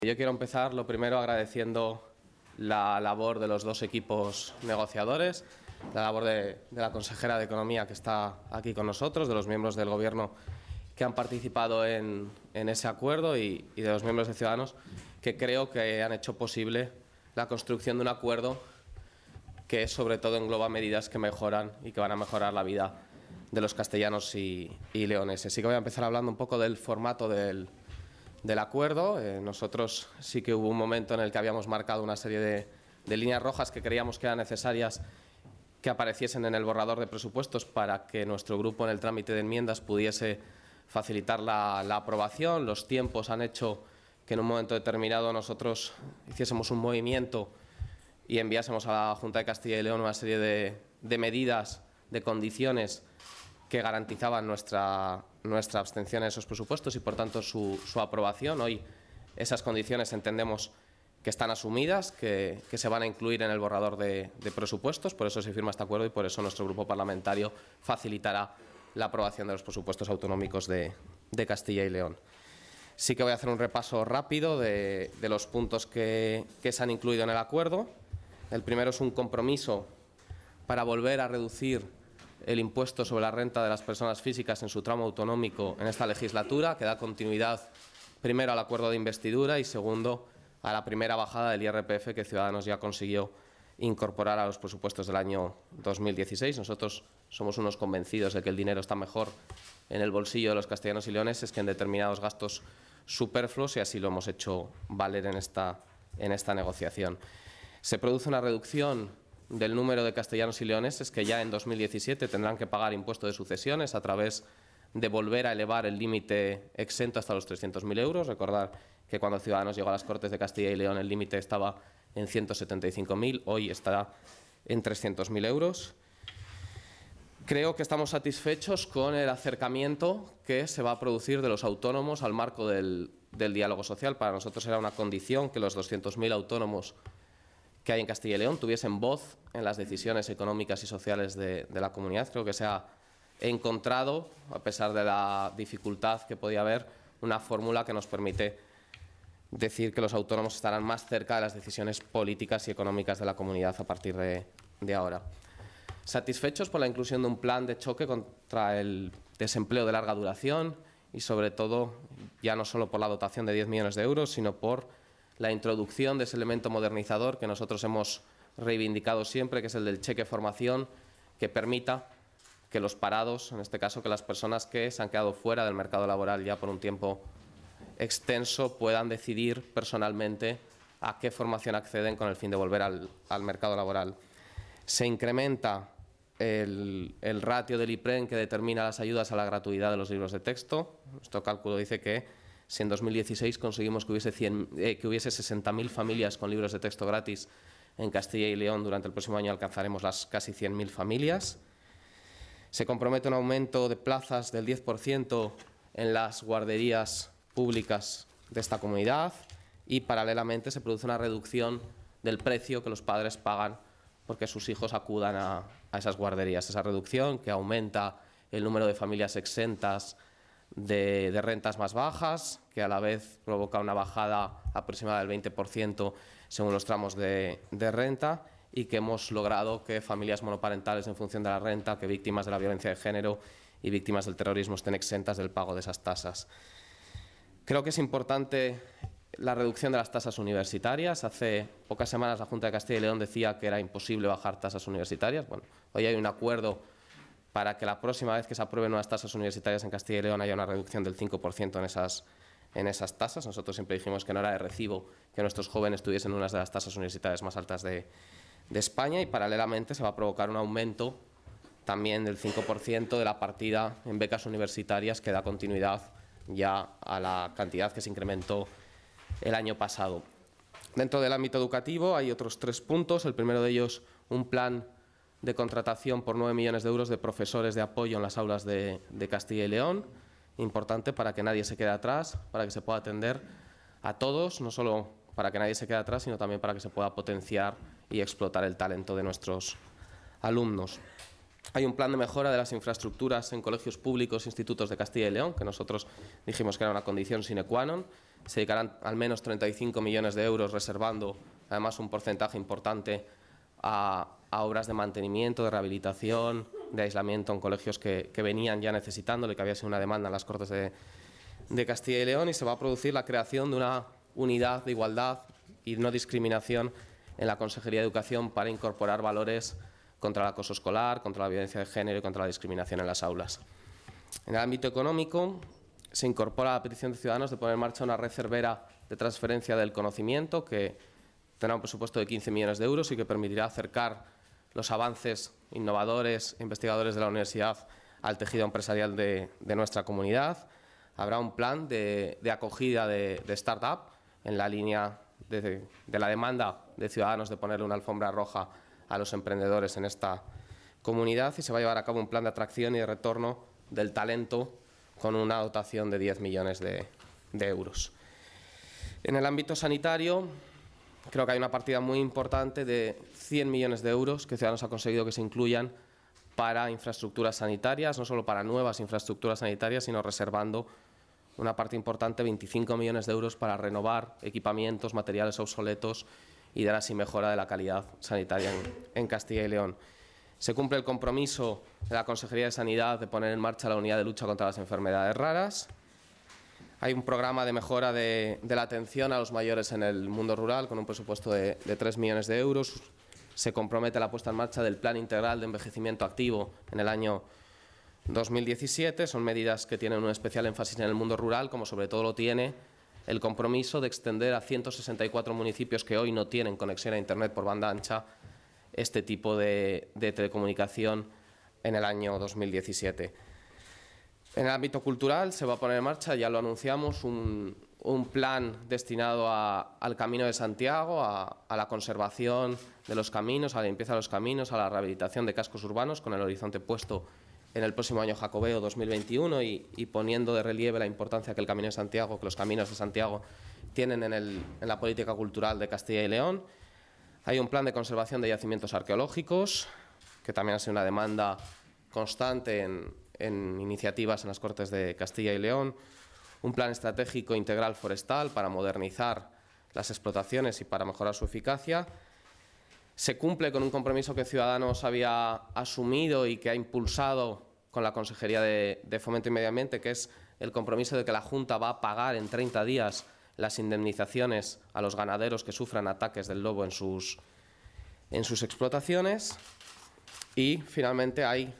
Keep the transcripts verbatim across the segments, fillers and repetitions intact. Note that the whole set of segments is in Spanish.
Yo quiero empezar, lo primero, agradeciendo la labor de los dos equipos negociadores, la labor de, de la consejera de Economía que está aquí con nosotros, de los miembros del Gobierno que han participado en, en ese acuerdo y, y de los miembros de Ciudadanos que creo que han hecho posible la construcción de un acuerdo que sobre todo engloba medidas que mejoran y que van a mejorar la vida de los castellanos y, y leoneses. Así que voy a empezar hablando un poco del formato del del acuerdo. Eh, nosotros sí que hubo un momento en el que habíamos marcado una serie de, de líneas rojas que creíamos que eran necesarias que apareciesen en el borrador de presupuestos para que nuestro grupo en el trámite de enmiendas pudiese facilitar la, la aprobación. Los tiempos han hecho que en un momento determinado nosotros hiciésemos un movimiento y enviásemos a la Junta de Castilla y León una serie de, de medidas, de condiciones que garantizaban nuestra, nuestra abstención en esos presupuestos y, por tanto, su, su aprobación. Hoy esas condiciones entendemos que están asumidas, que, que se van a incluir en el borrador de, de presupuestos. Por eso se firma este acuerdo y por eso nuestro grupo parlamentario facilitará la aprobación de los presupuestos autonómicos de, de Castilla y León. Sí que voy a hacer un repaso rápido de, de los puntos que, que se han incluido en el acuerdo. El primero es un compromiso para volver a reducir el impuesto sobre la renta de las personas físicas en su tramo autonómico en esta legislatura, que da continuidad primero al acuerdo de investidura y segundo a la primera bajada del I R P F que Ciudadanos ya consiguió incorporar a los presupuestos del año dos mil dieciséis. Nosotros somos unos convencidos de que el dinero está mejor en el bolsillo de los castellanos y leoneses que en determinados gastos superfluos y así lo hemos hecho valer en esta, en esta negociación. Se produce una reducción del número de castellanos y leoneses que ya en dos mil diecisiete tendrán que pagar impuesto de sucesiones a través de volver a elevar el límite exento hasta los trescientos mil euros. Recordar que cuando Ciudadanos llegó a las Cortes de Castilla y León el límite estaba en ciento setenta y cinco mil, hoy estará en trescientos mil euros. Creo que estamos satisfechos con el acercamiento que se va a producir de los autónomos al marco del, del diálogo social. Para nosotros era una condición que los doscientos mil autónomos que hay en Castilla y León tuviesen voz en las decisiones económicas y sociales de, de la comunidad. Creo que se ha encontrado, a pesar de la dificultad que podía haber, una fórmula que nos permite decir que los autónomos estarán más cerca de las decisiones políticas y económicas de la comunidad a partir de, de ahora. Satisfechos por la inclusión de un plan de choque contra el desempleo de larga duración y, sobre todo, ya no solo por la dotación de diez millones de euros, sino por la introducción de ese elemento modernizador que nosotros hemos reivindicado siempre, que es el del cheque formación, que permita que los parados, en este caso que las personas que se han quedado fuera del mercado laboral ya por un tiempo extenso, puedan decidir personalmente a qué formación acceden con el fin de volver al, al mercado laboral. Se incrementa el, el ratio del IPREN que determina las ayudas a la gratuidad de los libros de texto. Nuestro cálculo dice que si en dos mil dieciséis conseguimos que hubiese, eh, que hubiese sesenta mil familias con libros de texto gratis en Castilla y León, durante el próximo año alcanzaremos las casi cien mil familias. Se compromete un aumento de plazas del diez por ciento en las guarderías públicas de esta comunidad y, paralelamente, se produce una reducción del precio que los padres pagan porque sus hijos acudan a, a esas guarderías. Esa reducción que aumenta el número de familias exentas De, de rentas más bajas, que a la vez provoca una bajada aproximada del veinte por ciento según los tramos de, de renta y que hemos logrado que familias monoparentales en función de la renta, que víctimas de la violencia de género y víctimas del terrorismo estén exentas del pago de esas tasas. Creo que es importante la reducción de las tasas universitarias. Hace pocas semanas la Junta de Castilla y León decía que era imposible bajar tasas universitarias. Bueno, hoy hay un acuerdo para que la próxima vez que se aprueben nuevas tasas universitarias en Castilla y León haya una reducción del cinco por ciento en esas, en esas tasas. Nosotros siempre dijimos que no era de recibo que nuestros jóvenes tuviesen unas de las tasas universitarias más altas de, de España y, paralelamente, se va a provocar un aumento también del cinco por ciento de la partida en becas universitarias que da continuidad ya a la cantidad que se incrementó el año pasado. Dentro del ámbito educativo hay otros tres puntos. El primero de ellos, un plan de contratación por nueve millones de euros de profesores de apoyo en las aulas de, de Castilla y León, importante para que nadie se quede atrás, para que se pueda atender a todos, no solo para que nadie se quede atrás, sino también para que se pueda potenciar y explotar el talento de nuestros alumnos. Hay un plan de mejora de las infraestructuras en colegios públicos e institutos de Castilla y León, que nosotros dijimos que era una condición sine qua non. Se dedicarán al menos treinta y cinco millones de euros, reservando además un porcentaje importante a, a obras de mantenimiento, de rehabilitación, de aislamiento en colegios que, que venían ya necesitándolo y que había sido una demanda en las Cortes de, de Castilla y León. Y se va a producir la creación de una unidad de igualdad y no discriminación en la Consejería de Educación para incorporar valores contra el acoso escolar, contra la violencia de género y contra la discriminación en las aulas. En el ámbito económico, se incorpora la petición de Ciudadanos de poner en marcha una red cervera de transferencia del conocimiento que tendrá un presupuesto de quince millones de euros y que permitirá acercar los avances innovadores e investigadores de la universidad al tejido empresarial de, de nuestra comunidad. Habrá un plan de, de acogida de, de start-up en la línea de, de la demanda de Ciudadanos de ponerle una alfombra roja a los emprendedores en esta comunidad, y se va a llevar a cabo un plan de atracción y de retorno del talento con una dotación de diez millones de, de euros. En el ámbito sanitario, creo que hay una partida muy importante de cien millones de euros que Ciudadanos ha conseguido que se incluyan para infraestructuras sanitarias, no solo para nuevas infraestructuras sanitarias, sino reservando una parte importante, veinticinco millones de euros, para renovar equipamientos, materiales obsoletos y dar así mejora de la calidad sanitaria en, en Castilla y León. Se cumple el compromiso de la Consejería de Sanidad de poner en marcha la unidad de lucha contra las enfermedades raras. Hay un programa de mejora de, de la atención a los mayores en el mundo rural con un presupuesto de, de tres millones de euros. Se compromete la puesta en marcha del Plan Integral de Envejecimiento Activo en el año dos mil diecisiete. Son medidas que tienen un especial énfasis en el mundo rural, como sobre todo lo tiene el compromiso de extender a ciento sesenta y cuatro municipios que hoy no tienen conexión a Internet por banda ancha este tipo de, de telecomunicación en el año dos mil diecisiete. En el ámbito cultural se va a poner en marcha, ya lo anunciamos, un, un plan destinado a, al Camino de Santiago, a, a la conservación de los caminos, a la limpieza de los caminos, a la rehabilitación de cascos urbanos, con el horizonte puesto en el próximo año jacobeo dos mil veintiuno y, y poniendo de relieve la importancia que el Camino de Santiago, que los caminos de Santiago tienen en, el, en la política cultural de Castilla y León. Hay un plan de conservación de yacimientos arqueológicos, que también ha sido una demanda constante en, en iniciativas en las Cortes de Castilla y León. Un plan estratégico integral forestal para modernizar las explotaciones y para mejorar su eficacia. Se cumple con un compromiso que Ciudadanos había asumido y que ha impulsado con la Consejería de, de Fomento y Medio Ambiente, que es el compromiso de que la Junta va a pagar en treinta días las indemnizaciones a los ganaderos que sufran ataques del lobo en sus, en sus explotaciones. Y, finalmente, hay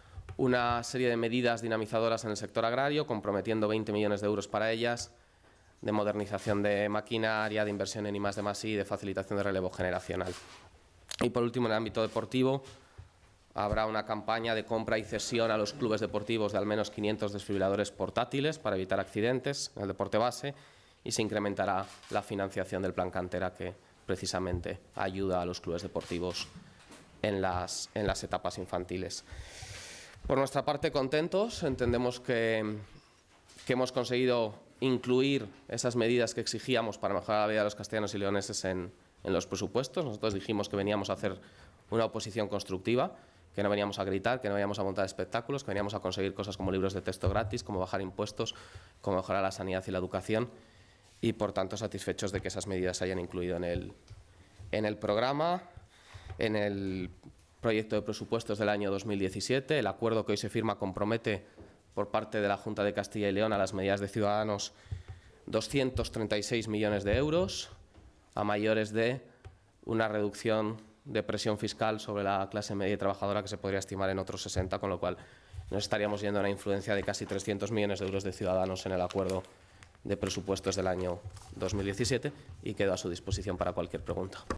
una serie de medidas dinamizadoras en el sector agrario, comprometiendo veinte millones de euros para ellas, de modernización de maquinaria, de inversión en I más D más I, de facilitación de relevo generacional. Y, por último, en el ámbito deportivo, habrá una campaña de compra y cesión a los clubes deportivos de al menos quinientos desfibriladores portátiles para evitar accidentes en el deporte base, y se incrementará la financiación del Plan Cantera, que precisamente ayuda a los clubes deportivos en las, en las etapas infantiles. Por nuestra parte, contentos. Entendemos que, que hemos conseguido incluir esas medidas que exigíamos para mejorar la vida de los castellanos y leoneses en, en los presupuestos. Nosotros dijimos que veníamos a hacer una oposición constructiva, que no veníamos a gritar, que no veníamos a montar espectáculos, que veníamos a conseguir cosas como libros de texto gratis, como bajar impuestos, como mejorar la sanidad y la educación, y por tanto satisfechos de que esas medidas se hayan incluido en el, en el programa, en el proyecto de presupuestos del año dos mil diecisiete. El acuerdo que hoy se firma compromete por parte de la Junta de Castilla y León a las medidas de Ciudadanos doscientos treinta y seis millones de euros, a mayores de una reducción de presión fiscal sobre la clase media y trabajadora que se podría estimar en otros sesenta, con lo cual nos estaríamos yendo a una influencia de casi trescientos millones de euros de Ciudadanos en el acuerdo de presupuestos del año dos mil diecisiete, y quedo a su disposición para cualquier pregunta.